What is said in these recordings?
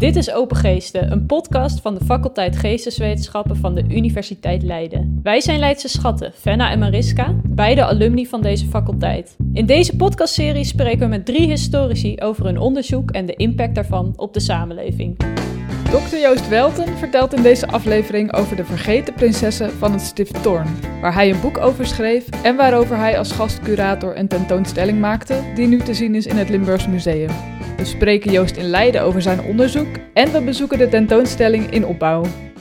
Dit is Open Geesten, een podcast van de faculteit Geesteswetenschappen van de Universiteit Leiden. Wij zijn Leidse schatten, Fenna en Mariska, beide alumni van deze faculteit. In deze podcastserie spreken we met 3 historici over hun onderzoek en de impact daarvan op de samenleving. Dr. Joost Welten vertelt in deze aflevering over de vergeten prinsessen van het Stift Thorn, waar hij een boek over schreef en waarover hij als gastcurator een tentoonstelling maakte die nu te zien is in het Limburgs Museum. We spreken Joost in Leiden over zijn onderzoek en we bezoeken de tentoonstelling in opbouw.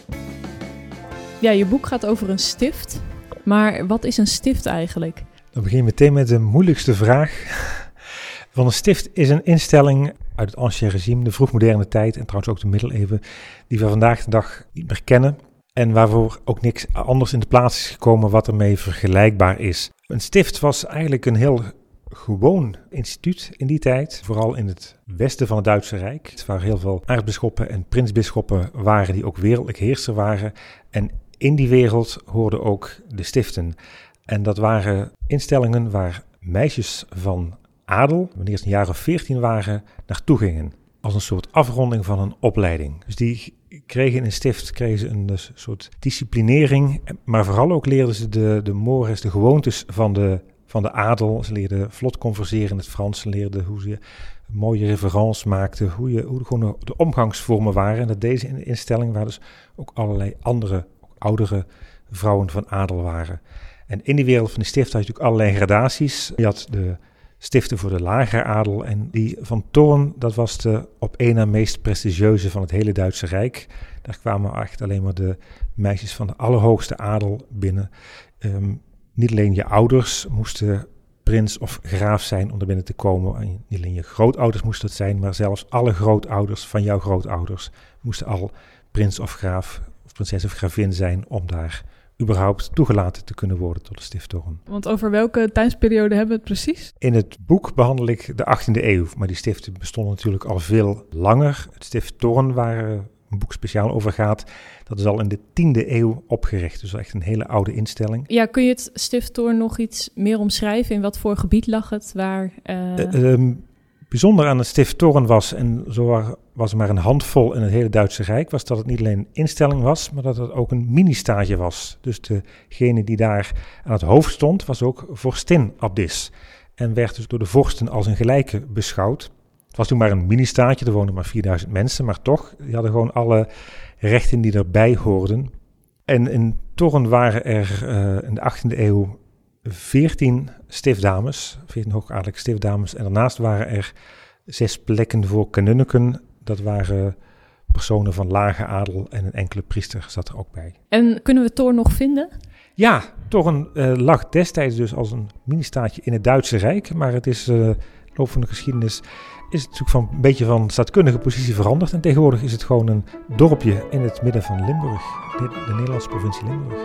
Ja, je boek gaat over een stift, maar wat is een stift eigenlijk? Dan begin je meteen met de moeilijkste vraag. Want een stift is een instelling uit het ancien regime, de vroegmoderne tijd en trouwens ook de middeleeuwen, die we vandaag de dag niet meer kennen en waarvoor ook niks anders in de plaats is gekomen wat ermee vergelijkbaar is. Een stift was eigenlijk een heel gewoon instituut in die tijd, vooral in het westen van het Duitse Rijk, waar heel veel aartsbisschoppen en prinsbisschoppen waren die ook wereldlijk heerser waren. En in die wereld hoorden ook de stiften. En dat waren instellingen waar meisjes van adel, wanneer ze een jaar of 14 waren, naartoe gingen. Als een soort afronding van een opleiding. Dus die kregen in een stift een soort disciplinering, maar vooral ook leerden ze de mores, de gewoontes van de adel. Ze leerden vlot converseren in het Frans, ze leerden hoe ze mooie reverence maakten, hoe gewoon de omgangsvormen waren. En dat deze in de instelling waar dus ook allerlei andere, ook oudere vrouwen van adel waren. En in die wereld van de stift had je natuurlijk allerlei gradaties. Je had de stiften voor de lagere adel en die van Thorn, dat was de op één na meest prestigieuze van het hele Duitse Rijk. Daar kwamen echt alleen maar de meisjes van de allerhoogste adel binnen. Niet alleen je ouders moesten prins of graaf zijn om er binnen te komen. En niet alleen je grootouders moesten het zijn, maar zelfs alle grootouders van jouw grootouders moesten al prins of graaf of prinses of gravin zijn om daar überhaupt toegelaten te kunnen worden tot de Stift Thorn. Want over welke tijdsperiode hebben we het precies? In het boek behandel ik de 18e eeuw, maar die stiften bestonden natuurlijk al veel langer. Het Stift Thorn, waar een boek speciaal over gaat, dat is al in de 10e eeuw opgericht. Dus echt een hele oude instelling. Ja, kun je het Stift Thorn nog iets meer omschrijven? In wat voor gebied lag het? Waar? Bijzonder aan het Stift Thorn was, en zo was er maar een handvol in het hele Duitse Rijk, was dat het niet alleen een instelling was, maar dat het ook een ministaatje was. Dus degene die daar aan het hoofd stond, was ook vorstin-abdis. En werd dus door de vorsten als een gelijke beschouwd. Het was toen maar een ministaatje, er woonden maar 4000 mensen, maar toch, die hadden gewoon alle rechten die erbij hoorden. En in Thorn waren er in de 18e eeuw 14 stiftdames, 14 hoogadellijke stiftdames. En daarnaast waren er 6 plekken voor kanunniken. Dat waren personen van lage adel en een enkele priester zat er ook bij. En kunnen we Thorn nog vinden? Ja, Thorn lag destijds dus als een ministaatje in het Duitse Rijk. Maar het is, in de loop van de geschiedenis, is het natuurlijk een beetje van staatkundige positie veranderd. En tegenwoordig is het gewoon een dorpje in het midden van Limburg, de Nederlandse provincie Limburg.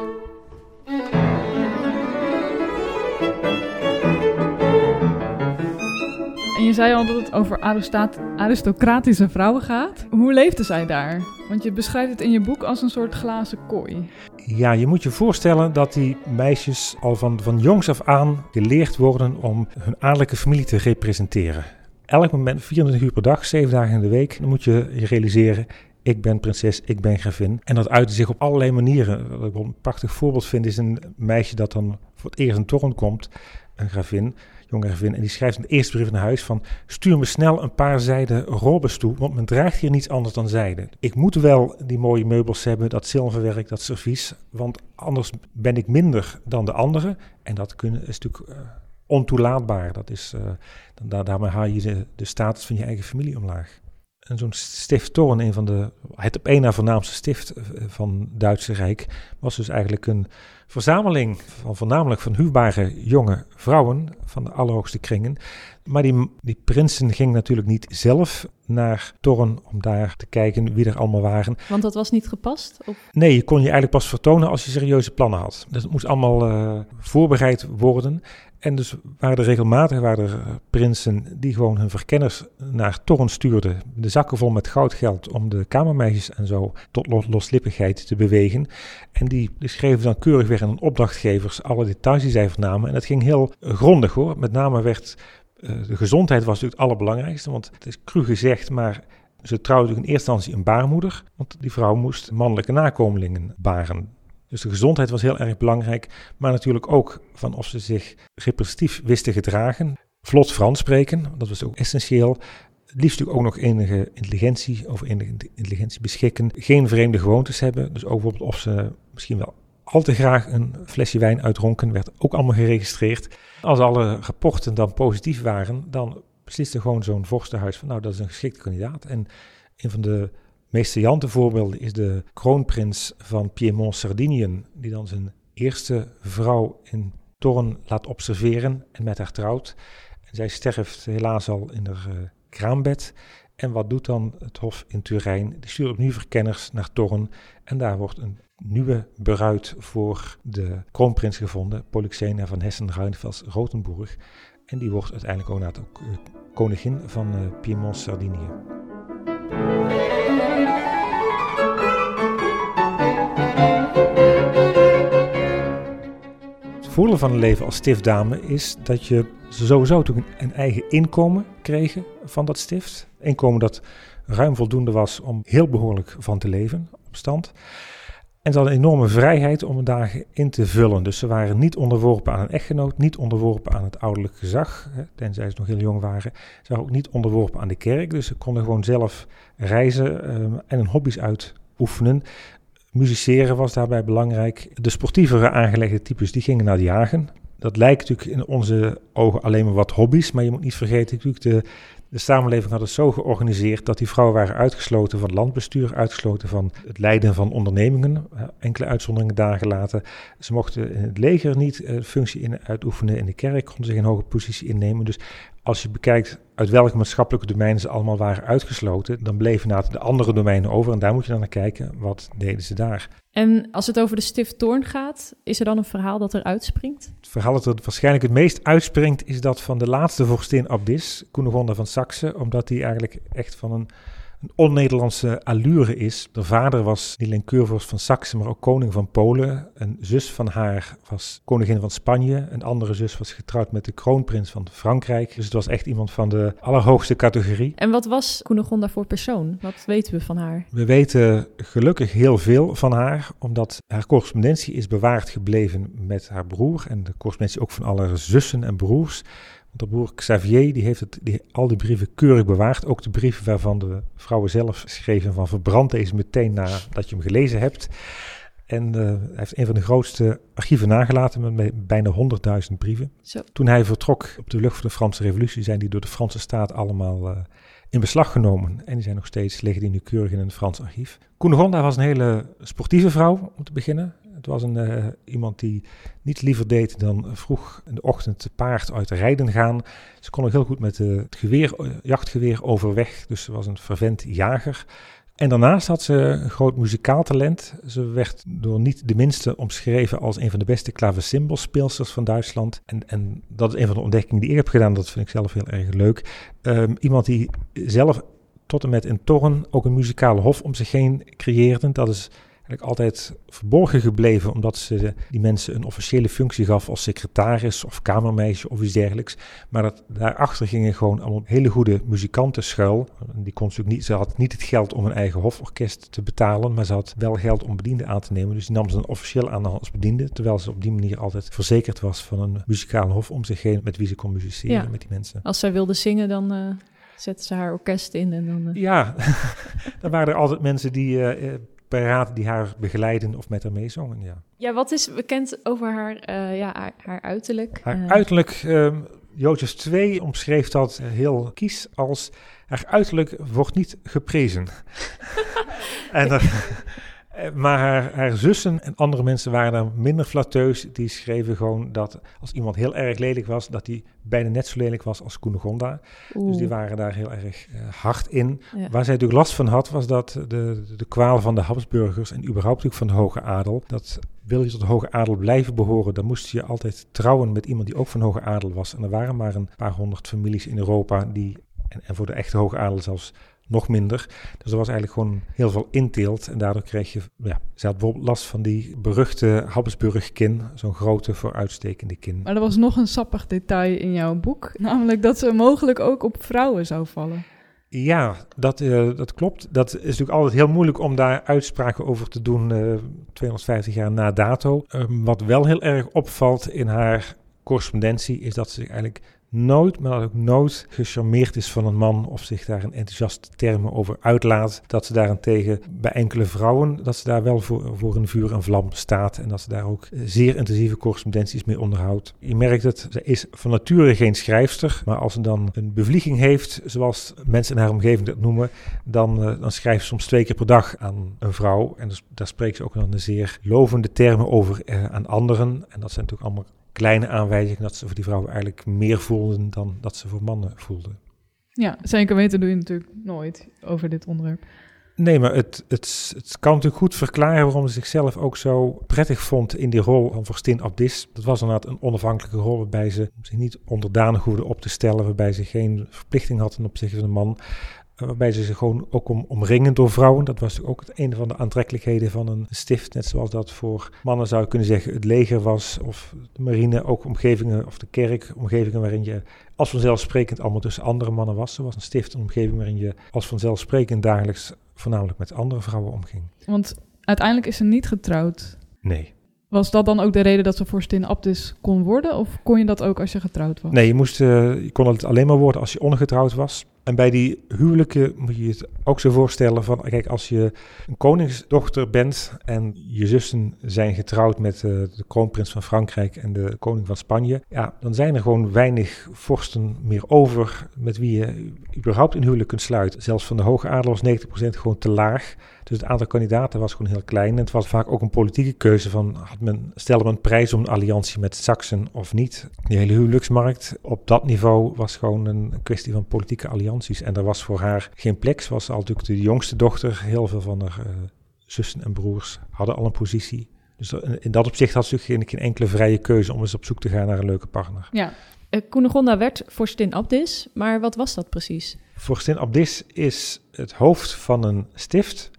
En je zei al dat het over aristocratische vrouwen gaat. Hoe leefden zij daar? Want je beschrijft het in je boek als een soort glazen kooi. Ja, je moet je voorstellen dat die meisjes al van jongs af aan geleerd worden om hun adellijke familie te representeren. Elk moment, 24 uur per dag, 7 dagen in de week, dan moet je realiseren: ik ben prinses, ik ben gravin. En dat uitte zich op allerlei manieren. Wat ik een prachtig voorbeeld vind, is een meisje dat dan voor het eerst in Thorn komt, een gravin, jonge gravin, en die schrijft in de eerste brief naar huis van: stuur me snel een paar zijden robes toe, want men draagt hier niets anders dan zijde. Ik moet wel die mooie meubels hebben, dat zilverwerk, dat servies, want anders ben ik minder dan de anderen. En dat is natuurlijk ontoelaatbaar. Dat is, daarmee haal je de status van je eigen familie omlaag. En zo'n Stift Thorn, het op één na voornaamste stift van het Duitse Rijk, was dus eigenlijk een verzameling voornamelijk van huwbare jonge vrouwen van de allerhoogste kringen. Maar die prinsen gingen natuurlijk niet zelf naar Thorn om daar te kijken wie er allemaal waren. Want dat was niet gepast? Of? Nee, je kon je eigenlijk pas vertonen als je serieuze plannen had. Dus het moest allemaal voorbereid worden. En dus waren er regelmatig prinsen die gewoon hun verkenners naar Thorn stuurden. De zakken vol met goudgeld om de kamermeisjes en zo tot loslippigheid te bewegen. En die schreven dan keurig weer aan opdrachtgevers alle details die zij vernamen. En dat ging heel grondig hoor. Met name werd de gezondheid was natuurlijk het allerbelangrijkste. Want het is cru gezegd, maar Ze trouwde in eerste instantie een baarmoeder, want die vrouw moest mannelijke nakomelingen baren. Dus de gezondheid was heel erg belangrijk, maar natuurlijk ook van of ze zich representatief wisten gedragen. Vlot Frans spreken, dat was ook essentieel. Het liefst natuurlijk ook nog enige intelligentie beschikken. Geen vreemde gewoontes hebben, dus ook bijvoorbeeld of ze misschien wel al te graag een flesje wijn uitronken, werd ook allemaal geregistreerd. Als alle rapporten dan positief waren, dan besliste gewoon zo'n vorstenhuis van nou, dat is een geschikte kandidaat. En een van de meest saillante voorbeelden is de kroonprins van Piemont-Sardinië, die dan zijn eerste vrouw in Thorn laat observeren en met haar trouwt. En zij sterft helaas al in haar kraambed. En wat doet dan het Hof in Turijn? Die stuurt opnieuw verkenners naar Thorn en daar wordt een nieuwe bruid voor de kroonprins gevonden, Polyxena van Hessen-Rheinfels-Rotenburg. En die wordt uiteindelijk ook koningin van Piemont-Sardinië. Het voordeel van een leven als stiftdame is dat je sowieso toen een eigen inkomen kregen van dat stift. Inkomen dat ruim voldoende was om heel behoorlijk van te leven op stand. En ze hadden een enorme vrijheid om hun dagen in te vullen. Dus ze waren niet onderworpen aan een echtgenoot, niet onderworpen aan het ouderlijk gezag, tenzij ze nog heel jong waren. Ze waren ook niet onderworpen aan de kerk, dus ze konden gewoon zelf reizen en hun hobby's uitoefenen. Musiceren was daarbij belangrijk. De sportievere aangelegde types, die gingen naar het jagen. Dat lijkt natuurlijk in onze ogen alleen maar wat hobby's, maar je moet niet vergeten, natuurlijk de samenleving had het zo georganiseerd dat die vrouwen waren uitgesloten van het landbestuur, uitgesloten van het leiden van ondernemingen, enkele uitzonderingen daar gelaten. Ze mochten in het leger niet functie uitoefenen, in de kerk konden ze geen hoge positie innemen. Dus als je bekijkt uit welke maatschappelijke domeinen ze allemaal waren uitgesloten, dan bleven de andere domeinen over en daar moet je dan naar kijken, wat deden ze daar. En als het over de Stift Thorn gaat, is er dan een verhaal dat er uitspringt? Het verhaal dat er waarschijnlijk het meest uitspringt is dat van de laatste vorstin-abdis, Cunegonda van Saxe, omdat die eigenlijk echt van een on-Nederlandse allure is. De vader was niet alleen keurvorst van Saxe, maar ook koning van Polen. Een zus van haar was koningin van Spanje. Een andere zus was getrouwd met de kroonprins van Frankrijk. Dus het was echt iemand van de allerhoogste categorie. En wat was Cunegonda voor persoon? Wat weten we van haar? We weten gelukkig heel veel van haar, omdat haar correspondentie is bewaard gebleven met haar broer. En de correspondentie ook van alle zussen en broers. Want de broer Xavier die heeft al die brieven keurig bewaard. Ook de brieven waarvan de vrouwen zelf schreven van verbrand deze meteen nadat je hem gelezen hebt. En hij heeft een van de grootste archieven nagelaten met bijna 100.000 brieven. Zo. Toen hij vertrok op de lucht van de Franse Revolutie zijn die door de Franse staat allemaal in beslag genomen. En die zijn nog steeds, liggen die nu keurig in een Frans archief. Cunegonda was een hele sportieve vrouw om te beginnen. Het was iemand die niets liever deed dan vroeg in de ochtend te paard uit rijden gaan. Ze kon ook heel goed met het jachtgeweer overweg, dus ze was een fervent jager. En daarnaast had ze een groot muzikaal talent. Ze werd door niet de minste omschreven als een van de beste klaversymbelspeelsters van Duitsland. En dat is een van de ontdekkingen die ik heb gedaan, dat vind ik zelf heel erg leuk. Iemand die zelf tot en met in Thorn ook een muzikale hof om zich heen creëerde. Dat is eigenlijk altijd verborgen gebleven, omdat ze die mensen een officiële functie gaf als secretaris of kamermeisje of iets dergelijks. Maar daarachter gingen gewoon allemaal hele goede muzikanten schuil. Ze had niet het geld om een eigen hoforkest te betalen, maar ze had wel geld om bedienden aan te nemen. Dus die nam ze dan officieel aan als bediende, terwijl ze op die manier altijd verzekerd was van een muzikale hof om zich heen met wie ze kon musiceren met die mensen. Als zij wilde zingen, dan zette ze haar orkest in en dan... Ja, dan waren er altijd mensen die paraat die haar begeleiden of met haar meezongen, ja. Ja, wat is bekend over haar uiterlijk? Haar uiterlijk, Jozef II omschreef dat heel kies als haar uiterlijk wordt niet geprezen. Maar haar zussen en andere mensen waren daar minder flatteus. Die schreven gewoon dat als iemand heel erg lelijk was, dat hij bijna net zo lelijk was als Cunegonda. Dus die waren daar heel erg hard in. Ja. Waar zij natuurlijk last van had, was dat de kwaal van de Habsburgers en überhaupt ook van de hoge adel, dat wil je tot de hoge adel blijven behoren, dan moest je altijd trouwen met iemand die ook van hoge adel was. En er waren maar een paar honderd families in Europa die, en voor de echte hoge adel zelfs nog minder. Dus er was eigenlijk gewoon heel veel inteelt. En daardoor kreeg je... Ja, ze had bijvoorbeeld last van die beruchte Habsburg-kin. Zo'n grote vooruitstekende kin. Maar er was nog een sappig detail in jouw boek. Namelijk dat ze mogelijk ook op vrouwen zou vallen. Ja, dat klopt. Dat is natuurlijk altijd heel moeilijk om daar uitspraken over te doen 250 jaar na dato. Wat wel heel erg opvalt in haar correspondentie is dat ze zich eigenlijk nooit gecharmeerd is van een man of zich daar in enthousiaste termen over uitlaat. Dat ze daarentegen bij enkele vrouwen, dat ze daar wel voor een vuur en vlam staat en dat ze daar ook zeer intensieve correspondenties mee onderhoudt. Je merkt het, ze is van nature geen schrijfster, maar als ze dan een bevlieging heeft, zoals mensen in haar omgeving dat noemen, dan schrijft ze soms 2 keer per dag aan een vrouw. En dus, daar spreekt ze ook dan een zeer lovende termen over aan anderen. En dat zijn natuurlijk allemaal kleine aanwijzingen dat ze voor die vrouwen eigenlijk meer voelden dan dat ze voor mannen voelden. Ja, zeker weten doe je natuurlijk nooit over dit onderwerp. Nee, maar het kan natuurlijk goed verklaren waarom ze zichzelf ook zo prettig vond in die rol van vorstin Abdis. Dat was inderdaad een onafhankelijke rol waarbij ze zich niet onderdanig hoefde op te stellen, waarbij ze geen verplichting had ten opzichte van de man. Waarbij ze zich gewoon ook omringen door vrouwen. Dat was ook een van de aantrekkelijkheden van een stift. Net zoals dat voor mannen zou je kunnen zeggen het leger was. Of de marine, ook omgevingen of de kerk. Omgevingen waarin je als vanzelfsprekend allemaal tussen andere mannen was. Zo was een stift een omgeving waarin je als vanzelfsprekend dagelijks voornamelijk met andere vrouwen omging. Want uiteindelijk is ze niet getrouwd. Nee. Was dat dan ook de reden dat ze vorstin Abdis kon worden? Of kon je dat ook als je getrouwd was? Nee, je kon het alleen maar worden als je ongetrouwd was. En bij die huwelijken moet je het ook zo voorstellen van, kijk, als je een koningsdochter bent en je zussen zijn getrouwd met de kroonprins van Frankrijk en de koning van Spanje, ja, dan zijn er gewoon weinig vorsten meer over met wie je überhaupt een huwelijk kunt sluiten. Zelfs van de hoge adel was 90% gewoon te laag. Dus het aantal kandidaten was gewoon heel klein. En het was vaak ook een politieke keuze van, stelde men prijs om een alliantie met Saksen of niet. Die hele huwelijksmarkt op dat niveau was gewoon een kwestie van politieke allianties. En er was voor haar geen plek. Ze was al natuurlijk de jongste dochter. Heel veel van haar zussen en broers hadden al een positie. Dus in dat opzicht had ze geen enkele vrije keuze om eens op zoek te gaan naar een leuke partner. Ja. Cunegonda werd vorstin Abdis, maar wat was dat precies? Vorstin Abdis is het hoofd van een stift.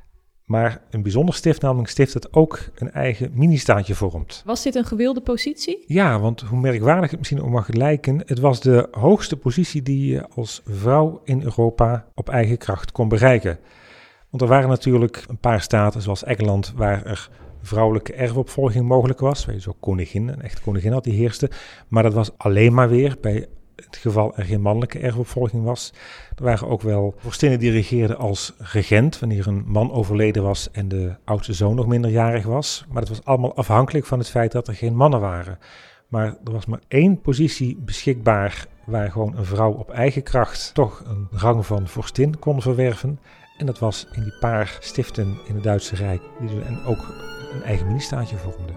Maar een bijzonder stift, namelijk een stift dat ook een eigen ministaatje vormt. Was dit een gewilde positie? Ja, want hoe merkwaardig het misschien ook mag lijken, het was de hoogste positie die je als vrouw in Europa op eigen kracht kon bereiken. Want er waren natuurlijk een paar staten, zoals Engeland, waar er vrouwelijke erfopvolging mogelijk was. Waar je zo koningin, een echte koningin had, die heerste. Maar dat was alleen maar weer bij het geval er geen mannelijke erfopvolging was. Er waren ook wel vorstinnen die regeerden als regent, wanneer een man overleden was en de oudste zoon nog minderjarig was. Maar dat was allemaal afhankelijk van het feit dat er geen mannen waren. Maar er was maar 1 positie beschikbaar waar gewoon een vrouw op eigen kracht toch een rang van vorstin kon verwerven. En dat was in die paar stiften in het Duitse Rijk, die en ook een eigen ministaatje vormden.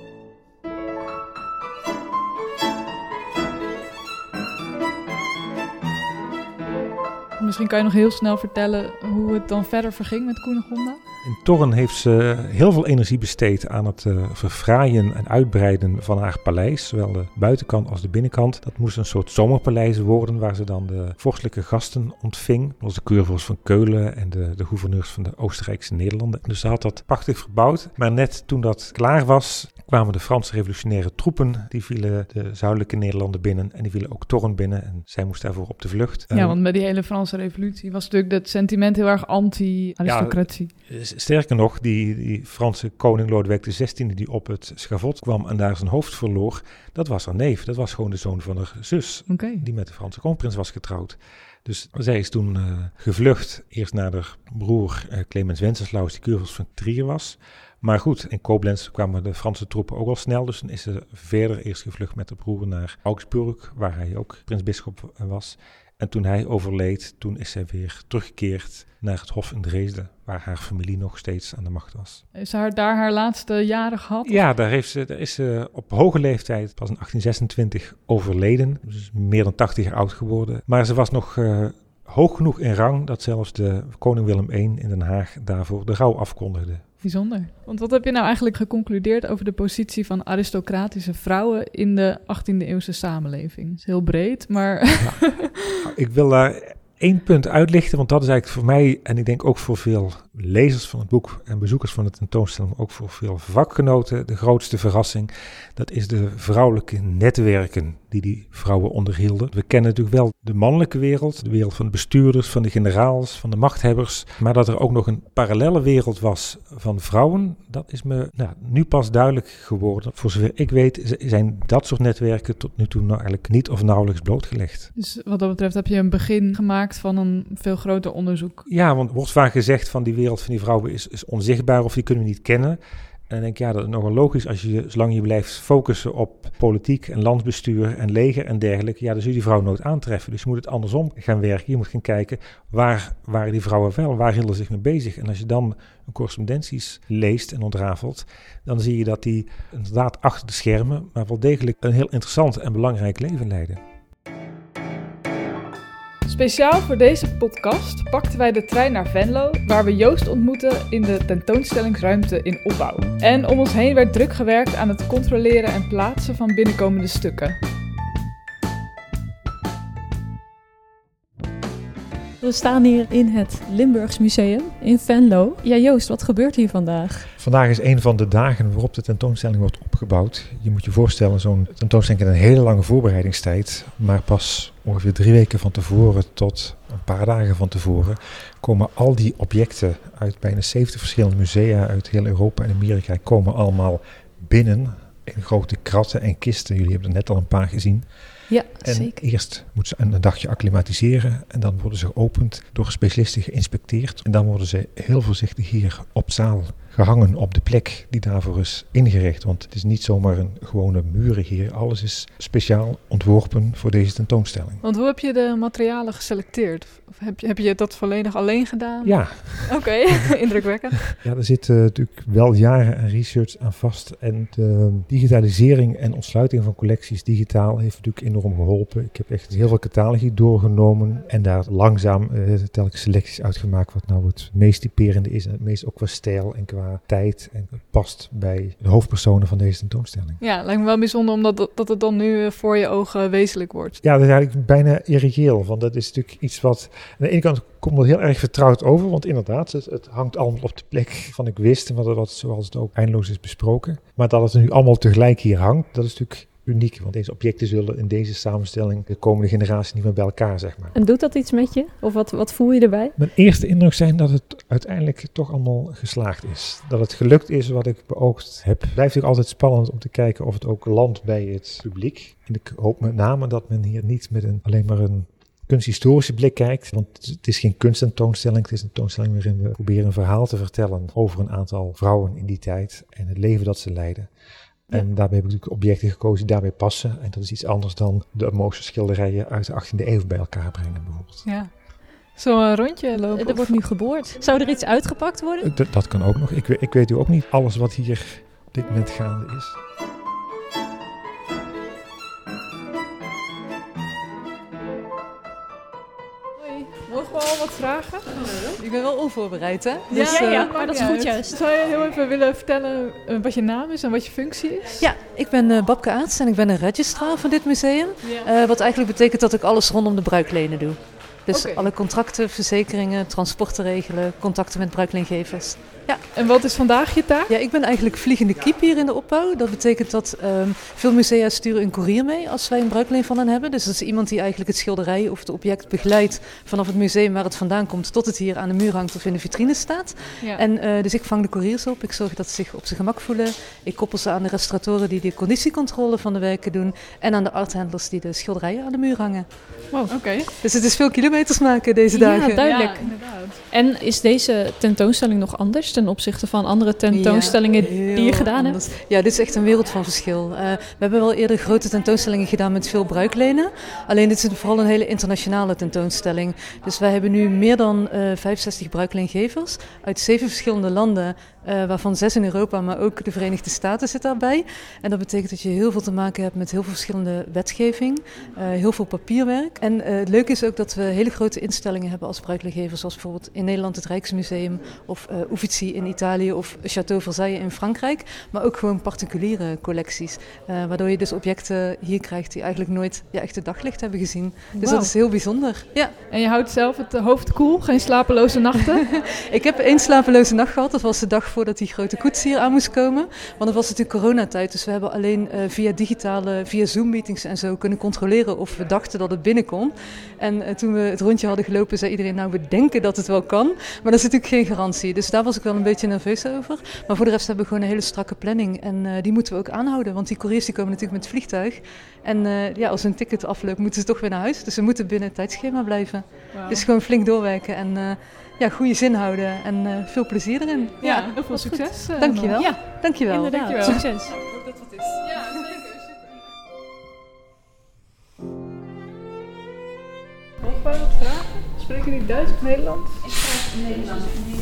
Misschien kan je nog heel snel vertellen hoe het dan verder verging met Cunegonda? In Thorn heeft ze heel veel energie besteed aan het verfraaien en uitbreiden van haar paleis. Zowel de buitenkant als de binnenkant. Dat moest een soort zomerpaleis worden waar ze dan de vorstelijke gasten ontving. Zoals de keurvorst van Keulen en de gouverneurs van de Oostenrijkse Nederlanden. Dus ze had dat prachtig verbouwd. Maar net toen dat klaar was, kwamen de Franse revolutionaire troepen. Die vielen de zuidelijke Nederlanden binnen en die vielen ook Thorn binnen. En zij moest daarvoor op de vlucht. Ja, want bij die hele Franse revolutie was natuurlijk dat sentiment heel erg anti-aristocratie. Ja, sterker nog, die Franse koning Lodewijk XVI die op het schavot kwam en daar zijn hoofd verloor, dat was haar neef. Dat was gewoon de zoon van haar zus, die met de Franse kroonprins was getrouwd. Dus zij is toen gevlucht, eerst naar haar broer Clemens Wenceslaus, die keurvorst van Trier was. Maar goed, in Koblenz kwamen de Franse troepen ook al snel, dus dan is ze verder eerst gevlucht met haar broer naar Augsburg, waar hij ook prinsbisschop was. En toen hij overleed, toen is zij weer teruggekeerd naar het Hof in Dresden, waar haar familie nog steeds aan de macht was. Is ze daar haar laatste jaren gehad? Ja, daar is ze op hoge leeftijd, pas in 1826, overleden. Dus meer dan 80 jaar oud geworden. Maar ze was nog hoog genoeg in rang dat zelfs de koning Willem I in Den Haag daarvoor de rouw afkondigde. Bijzonder. Want wat heb je nou eigenlijk geconcludeerd over de positie van aristocratische vrouwen in de 18e eeuwse samenleving? Dat is heel breed, maar... Ja. Ik wil daar 1 punt uitlichten, want dat is eigenlijk voor mij, en ik denk ook voor veel lezers van het boek en bezoekers van de tentoonstelling, maar ook voor veel vakgenoten de grootste verrassing. Dat is de vrouwelijke netwerken die vrouwen onderhielden. We kennen natuurlijk wel de mannelijke wereld, de wereld van de bestuurders, van de generaals, van de machthebbers. Maar dat er ook nog een parallelle wereld was van vrouwen, dat is me nu pas duidelijk geworden. Voor zover ik weet zijn dat soort netwerken tot nu toe eigenlijk niet of nauwelijks blootgelegd. Dus wat dat betreft heb je een begin gemaakt van een veel groter onderzoek. Ja, want er wordt vaak gezegd van die wereld van die vrouwen is onzichtbaar of die kunnen we niet kennen. En dan denk ik, dat is nogal logisch als zolang je blijft focussen op politiek en landsbestuur en leger en dergelijke, dan zul je die vrouw nooit aantreffen. Dus je moet het andersom gaan werken. Je moet gaan kijken, waar waren die vrouwen wel? Waar hielden ze zich mee bezig? En als je dan correspondenties leest en ontrafelt, dan zie je dat die inderdaad achter de schermen, maar wel degelijk een heel interessant en belangrijk leven leiden. Speciaal voor deze podcast pakten wij de trein naar Venlo, waar we Joost ontmoetten in de tentoonstellingsruimte in opbouw. En om ons heen werd druk gewerkt aan het controleren en plaatsen van binnenkomende stukken. We staan hier in het Limburgs Museum in Venlo. Ja, Joost, wat gebeurt hier vandaag? Vandaag is een van de dagen waarop de tentoonstelling wordt opgebouwd. Je moet je voorstellen, zo'n tentoonstelling heeft een hele lange voorbereidingstijd. Maar pas ongeveer 3 weken van tevoren tot een paar dagen van tevoren komen al die objecten uit bijna 70 verschillende musea uit heel Europa en Amerika komen allemaal binnen in grote kratten en kisten. Jullie hebben er net al een paar gezien. Ja, en zeker. Eerst moeten ze een dagje acclimatiseren en dan worden ze geopend, door specialisten geïnspecteerd. En dan worden ze heel voorzichtig hier op zaal gehangen op de plek die daarvoor is ingericht. Want het is niet zomaar een gewone muren hier. Alles is speciaal ontworpen voor deze tentoonstelling. Want hoe heb je de materialen geselecteerd? Of heb je dat volledig alleen gedaan? Ja. Oké, indrukwekkend. Ja, er zit natuurlijk wel jaren aan research aan vast. En de digitalisering en ontsluiting van collecties digitaal heeft natuurlijk enorm geholpen. Ik heb echt heel veel catalogie doorgenomen en daar langzaam telkens selecties uitgemaakt wat nou het meest typerende is en het meest ook qua stijl en qua tijd en past bij de hoofdpersonen van deze tentoonstelling. Ja, lijkt me wel bijzonder omdat dat het dan nu voor je ogen wezenlijk wordt. Ja, dat is eigenlijk bijna irreëel, want dat is natuurlijk iets wat aan de ene kant komt het heel erg vertrouwd over, want inderdaad, het hangt allemaal op de plek van ik wist en wat zoals het ook eindeloos is besproken. Maar dat het er nu allemaal tegelijk hier hangt, dat is natuurlijk uniek, want deze objecten zullen in deze samenstelling de komende generatie niet meer bij elkaar, zeg maar. En doet dat iets met je? Of wat voel je erbij? Mijn eerste indruk zijn dat het uiteindelijk toch allemaal geslaagd is. Dat het gelukt is wat ik beoogd heb. Het blijft natuurlijk altijd spannend om te kijken of het ook landt bij het publiek. En ik hoop met name dat men hier niet met alleen maar een kunsthistorische blik kijkt, want het is geen kunsttentoonstelling, het is een tentoonstelling waarin we proberen een verhaal te vertellen over een aantal vrouwen in die tijd en het leven dat ze leiden. Ja. En daarbij heb ik natuurlijk objecten gekozen die daarbij passen. En dat is iets anders dan de mooiste schilderijen uit de 18e eeuw bij elkaar brengen bijvoorbeeld. Ja. Zo'n rondje lopen. Er wordt nu geboord. Zou er iets uitgepakt worden? Dat kan ook nog. Ik weet ook niet alles wat hier op dit moment gaande is. Mogen we al wat vragen? Ik ben wel onvoorbereid, hè? Dus, ja, maar dat is goed juist. Zou je heel even willen vertellen wat je naam is en wat je functie is? Ja, ik ben Babke Aarts en ik ben een registrar van dit museum. Ja. Wat eigenlijk betekent dat ik alles rondom de bruiklenen doe. Dus alle contracten, verzekeringen, transporten regelen, contacten met bruikleengevers. Ja. En wat is vandaag je taak? Ja, ik ben eigenlijk vliegende kiep hier in de opbouw. Dat betekent dat veel musea sturen een koerier mee als wij een bruikleen van hen hebben. Dus dat is iemand die eigenlijk het schilderij of het object begeleidt vanaf het museum waar het vandaan komt tot het hier aan de muur hangt of in de vitrine staat. Ja. En dus ik vang de koeriers op. Ik zorg dat ze zich op zijn gemak voelen. Ik koppel ze aan de restauratoren die de conditiecontrole van de werken doen. En aan de arthandlers die de schilderijen aan de muur hangen. Wow, oké. Dus het is veel kilometers maken deze dagen. Ja, duidelijk. Ja, inderdaad. En is deze tentoonstelling nog anders ten opzichte van andere tentoonstellingen die je gedaan hebt? Ja, dit is echt een wereld van verschil. We hebben wel eerder grote tentoonstellingen gedaan met veel bruiklenen. Alleen dit is vooral een hele internationale tentoonstelling. Dus wij hebben nu meer dan 65 bruikleengevers uit 7 verschillende landen. Waarvan 6 in Europa, maar ook de Verenigde Staten zit daarbij. En dat betekent dat je heel veel te maken hebt met heel veel verschillende wetgeving. Heel veel papierwerk. En het leuke is ook dat we hele grote instellingen hebben als bruikleengevers. Zoals bijvoorbeeld bijvoorbeeld in Nederland het Rijksmuseum of Uffizi in Italië of Château Versailles in Frankrijk, maar ook gewoon particuliere collecties, waardoor je dus objecten hier krijgt die eigenlijk nooit echt het daglicht hebben gezien. Dus dat is heel bijzonder. Ja. En je houdt zelf het hoofd koel, geen slapeloze nachten? Ik heb 1 slapeloze nacht gehad. Dat was de dag voordat die grote koets hier aan moest komen. Want het was natuurlijk coronatijd, dus we hebben alleen via Zoom-meetings en zo kunnen controleren of we dachten dat het binnenkomt. En toen we het rondje hadden gelopen, zei iedereen, nou, we denken dat het wel kan, maar dat is natuurlijk geen garantie. Dus daar was ik wel een beetje nerveus over. Maar voor de rest hebben we gewoon een hele strakke planning en die moeten we ook aanhouden, want die couriers die komen natuurlijk met het vliegtuig. En als hun ticket afloopt, moeten ze toch weer naar huis. Dus we moeten binnen het tijdschema blijven. Wow. Dus gewoon flink doorwerken en goede zin houden en veel plezier erin. Ja, heel veel succes. Dankjewel. Ja, dankjewel. Inderdaad, dankjewel. Succes. Ik hoop dat het is. Ja, zeker. Hoppa, wat vragen? Spreken jullie Duits of Nederlands? Ik spreek Nederlands.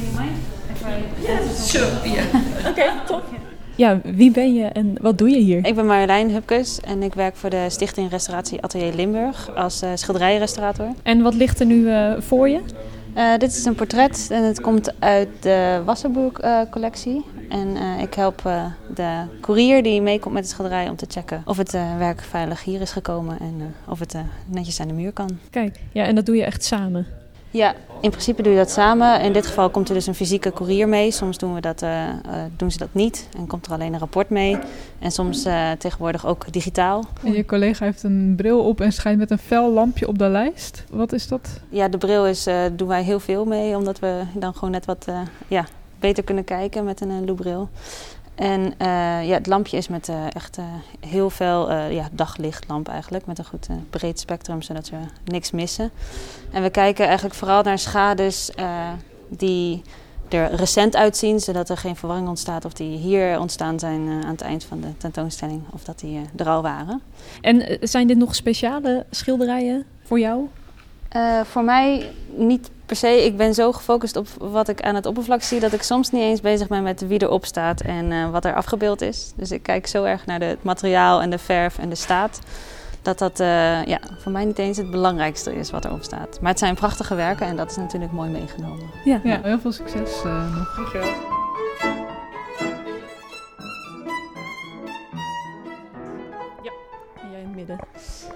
Oké, top. Ja, wie ben je en wat doe je hier? Ik ben Marjolein Hupkes en ik werk voor de Stichting Restauratie Atelier Limburg als schilderijrestaurator. En wat ligt er nu voor je? Dit is een portret en het komt uit de Wasserburg-collectie. En ik help de koerier die meekomt met het schilderij om te checken of het werk veilig hier is gekomen en of het netjes aan de muur kan. Kijk, ja, en dat doe je echt samen? Ja, in principe doe je dat samen. In dit geval komt er dus een fysieke koerier mee. Soms doen ze dat niet en komt er alleen een rapport mee. En soms tegenwoordig ook digitaal. En je collega heeft een bril op en schijnt met een fel lampje op de lijst. Wat is dat? Ja, de bril doen wij heel veel mee, omdat we dan gewoon net wat beter kunnen kijken met een loopbril. En het lampje is met echt heel veel daglichtlamp eigenlijk, met een goed breed spectrum, zodat we niks missen. En we kijken eigenlijk vooral naar schades die er recent uitzien, zodat er geen verwarring ontstaat of die hier ontstaan zijn aan het eind van de tentoonstelling, of dat die er al waren. En zijn dit nog speciale schilderijen voor jou? Voor mij niet per se. Ik ben zo gefocust op wat ik aan het oppervlak zie, dat ik soms niet eens bezig ben met wie erop staat en wat er afgebeeld is. Dus ik kijk zo erg naar het materiaal en de verf en de staat, dat voor mij niet eens het belangrijkste is wat erop staat. Maar het zijn prachtige werken en dat is natuurlijk mooi meegenomen. Ja, heel veel succes nog. Dankjewel. Ja, en jij in het midden.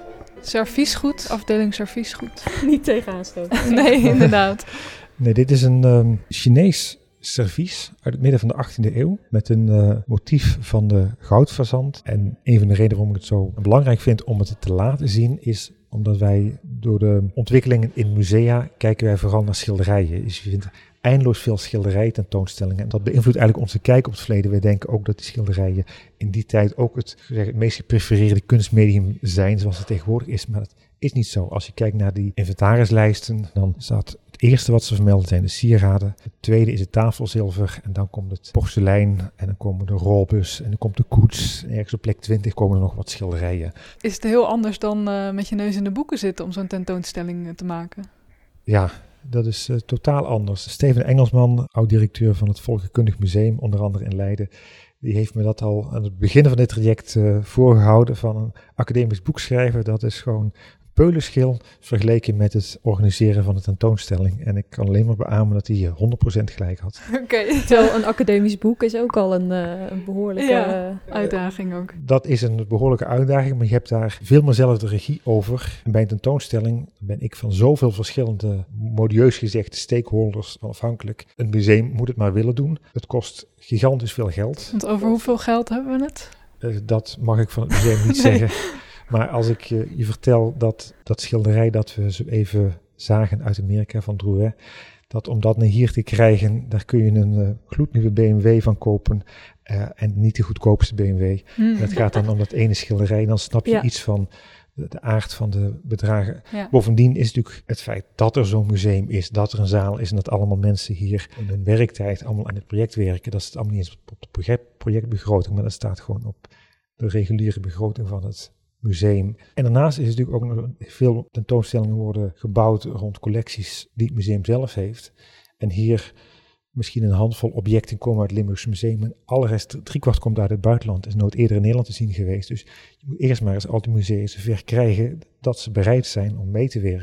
Serviesgoed, afdeling serviesgoed. Niet tegenaan stoten. Nee, inderdaad. Nee, dit is een Chinees servies uit het midden van de 18e eeuw met een motief van de goudfazant. En een van de redenen waarom ik het zo belangrijk vind om het te laten zien is omdat wij door de ontwikkelingen in musea kijken wij vooral naar schilderijen. Dus je vindt eindeloos veel schilderijen tentoonstellingen en dat beïnvloedt eigenlijk onze kijk op het verleden. Wij denken ook dat die schilderijen in die tijd ook het meest geprefereerde kunstmedium zijn zoals het tegenwoordig is, maar dat is niet zo. Als je kijkt naar die inventarislijsten, dan staat het eerste wat ze vermelden zijn de sieraden. Het tweede is het tafelzilver en dan komt het porselein en dan komen de rolbus en dan komt de koets. En ergens op plek 20 komen er nog wat schilderijen. Is het heel anders dan met je neus in de boeken zitten om zo'n tentoonstelling te maken? Ja, dat is totaal anders. Steven Engelsman, oud-directeur van het Volkenkundig Museum, onder andere in Leiden, die heeft me dat al aan het begin van dit traject voorgehouden van een academisch boek schrijven. Dat is gewoon peulenschil vergeleken met het organiseren van de tentoonstelling. En ik kan alleen maar beamen dat hij 100% gelijk had. Oké. Terwijl een academisch boek is ook al een behoorlijke uitdaging ook. Dat is een behoorlijke uitdaging, maar je hebt daar veel meer zelf de regie over. En bij een tentoonstelling ben ik van zoveel verschillende, modieus gezegd, stakeholders afhankelijk. Een museum moet het maar willen doen. Het kost gigantisch veel geld. Want over hoeveel geld hebben we het? Dat mag ik van het museum niet zeggen. Maar als ik je vertel dat schilderij dat we zo even zagen uit Amerika van Drouet, dat om dat naar hier te krijgen, daar kun je een gloednieuwe BMW van kopen en niet de goedkoopste BMW. Het gaat dan om dat ene schilderij, dan snap je iets van de aard van de bedragen. Ja. Bovendien is natuurlijk het feit dat er zo'n museum is, dat er een zaal is en dat allemaal mensen hier in hun werktijd allemaal aan het project werken. Dat is allemaal niet eens op de projectbegroting, maar dat staat gewoon op de reguliere begroting van het museum. En daarnaast is het natuurlijk ook nog veel tentoonstellingen worden gebouwd rond collecties die het museum zelf heeft. En hier misschien een handvol objecten komen uit het Limburgse Museum en alle rest, 3/4 komt uit het buitenland, is nooit eerder in Nederland te zien geweest. Dus je moet eerst maar eens al die musea zover krijgen dat ze bereid zijn om mee te werken.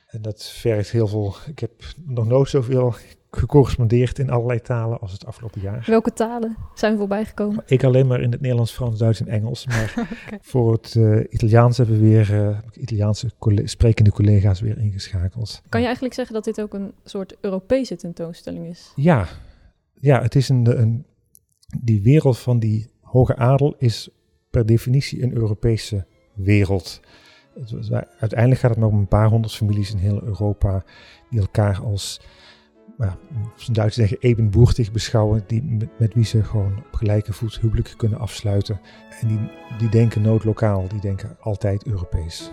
En dat vergt heel veel. Ik heb nog nooit zoveel gecorrespondeerd in allerlei talen als het afgelopen jaar. Welke talen zijn voorbij gekomen? Ik alleen maar in het Nederlands, Frans, Duits en Engels. Maar voor het Italiaans hebben we weer Italiaanse sprekende collega's weer ingeschakeld. Kan je eigenlijk zeggen dat dit ook een soort Europese tentoonstelling is? Ja, het is die wereld van die hoge adel is per definitie een Europese wereld. Uiteindelijk gaat het maar om een paar honderd families in heel Europa die elkaar als, op zijn Duits zeggen, ebenboertig beschouwen, met wie ze gewoon op gelijke voet huwelijk kunnen afsluiten. En die denken nooit lokaal, die denken altijd Europees.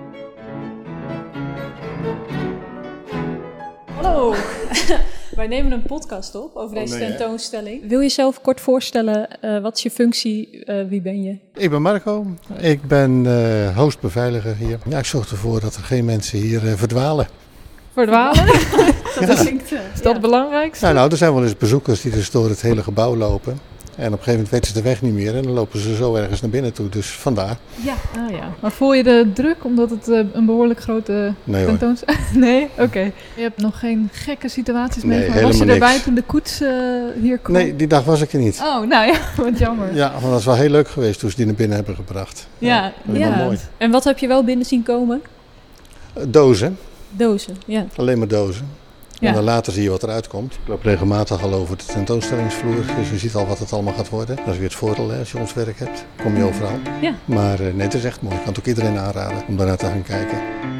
Hallo! Wij nemen een podcast op over deze tentoonstelling. Wil je jezelf kort voorstellen? Wat is je functie? Wie ben je? Ik ben Marco. Ik ben hostbeveiliger hier. Ja, ik zorg ervoor dat er geen mensen hier verdwalen. Verdwalen? Is dat het belangrijkste? Nou, er zijn wel eens bezoekers die dus door het hele gebouw lopen. En op een gegeven moment weten ze de weg niet meer en dan lopen ze zo ergens naar binnen toe. Dus vandaar. Ja. Maar voel je de druk omdat het een behoorlijk grote tentoonstelling is? Nee? Oké. Je hebt nog geen gekke situaties meegemaakt? Was je erbij toen de koets hier kwam? Nee, die dag was ik er niet. Oh, nou ja, wat jammer. Ja, want dat is wel heel leuk geweest toen ze die naar binnen hebben gebracht. Ja. Mooi. En wat heb je wel binnen zien komen? Dozen. Dozen, ja. Alleen maar dozen. Ja. En dan later zie je wat eruit komt. Ik loop regelmatig al over de tentoonstellingsvloer, dus je ziet al wat het allemaal gaat worden. Dat is weer het voordeel, hè, als je ons werk hebt. Kom je overal. Ja. Maar nee, het is echt mooi. Ik kan het ook iedereen aanraden om daarnaar te gaan kijken.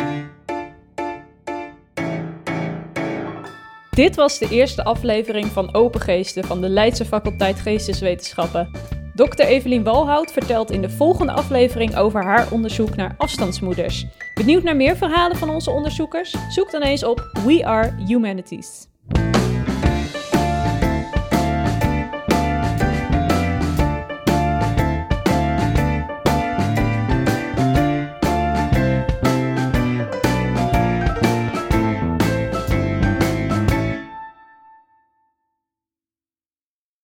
Dit was de eerste aflevering van Open Geesten van de Leidse Faculteit Geesteswetenschappen. Dr. Evelien Walhout vertelt in de volgende aflevering over haar onderzoek naar afstandsmoeders. Benieuwd naar meer verhalen van onze onderzoekers? Zoek dan eens op We Are Humanities.